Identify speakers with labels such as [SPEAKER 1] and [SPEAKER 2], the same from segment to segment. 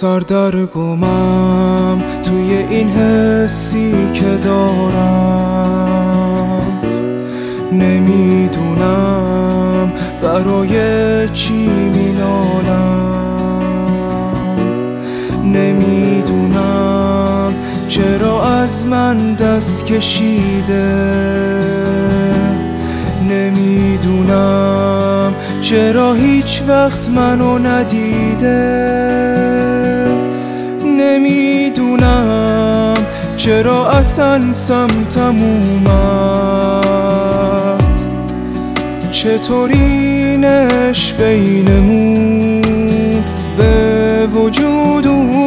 [SPEAKER 1] سردرگمم توی این حسی که دارم، نمیدونم برای چی مینالم، نمیدونم چرا از من دست کشیده، نمیدونم چرا هیچ وقت منو ندیده، نمیدونم چرا اصلا سمتم اومد، چطور این عشق بینمون به وجود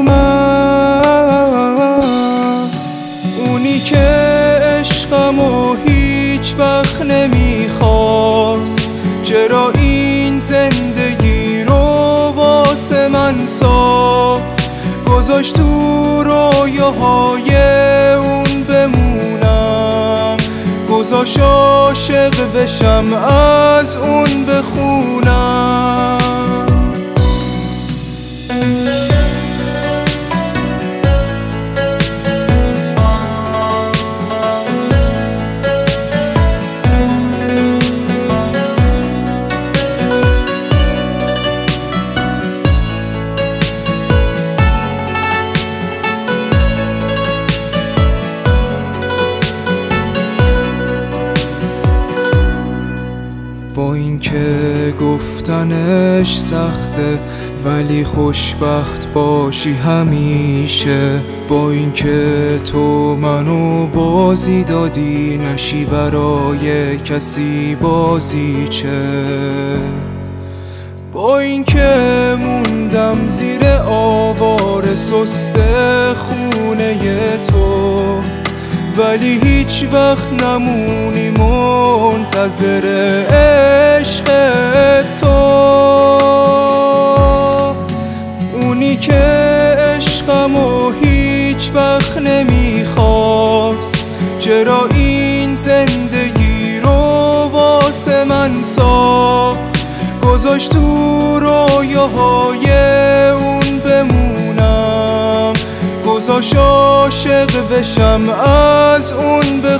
[SPEAKER 1] اومد. اونی که عشقمو هیچ وقت نمیخواست، چرا این زندگی رو واسه من ساخت، گذاشت تو رویاهای اون بمونم، گذاشت عاشق بشم از اون بخونم. با اینکه گفتنش سخته ولی خوشبخت باشی همیشه، با اینکه تو منو بازی دادی نشی برای کسی بازیچه، با اینکه موندم زیر آوار سست خونه تو، ولی هیچ وقت نمونی منتظر عشق تو. اونی که عشقمو هیچ وقت نمیخواست، چرا این زندگی رو واسه من ساخت، گذاشت تو رویاهای اون بمونم، گذاشت عاشق بشم از اون